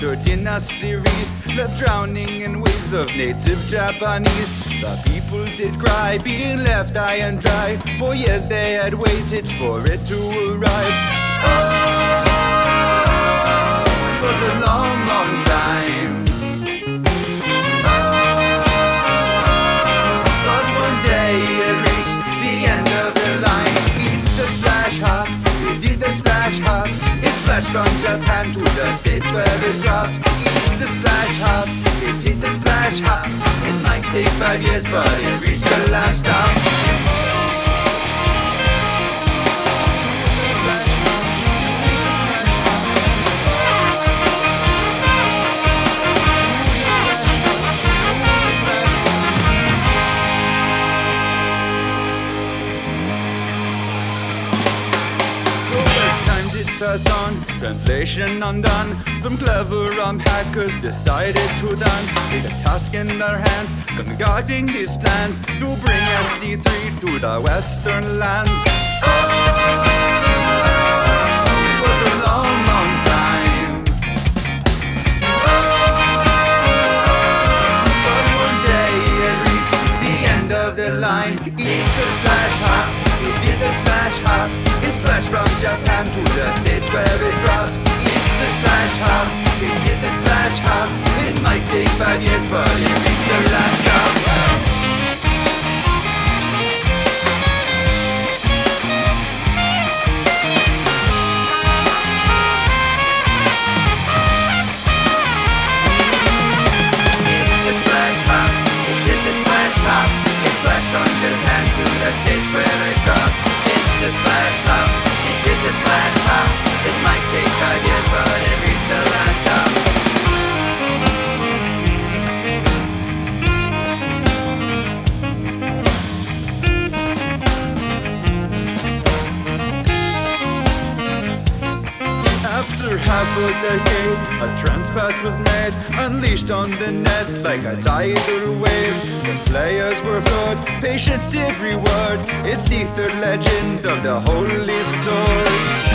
13 a series, left drowning in waves of native Japanese. The people did cry, being left high and dry. For years they had waited for it to arrive. Oh, it was a long, long time. But one day it reached the end of the line. It's the splash hop, it did the splash hop. It splashed from Japan to the States where it dropped. It's the splash hop, it did the splash hop. It might take 5 years, but it reached the last stop. Pass on, translation undone. Some clever hackers decided to don take a task in their hands, concocting these plans to bring ST3 to the western lands. Oh, it was a long, long time. But one day it reached the end of the line. It's the splash hop, it did the splash hop. It splashed from Japan to the States where it dropped. It's the splash hop, it did the splash hop. It might take 5 years, but it reached the last stop. It's the splash hop, it did the splash hop. It splashed from Japan to the States where it dropped. It's the splash hop, it did the splash hop. It might take 5 years, but it reached the last stop. After half a decade, a transpatch was made, unleashed on the net like a tidal wave. The players were flawed, patience every word. It's the third legend of the Holy Sword.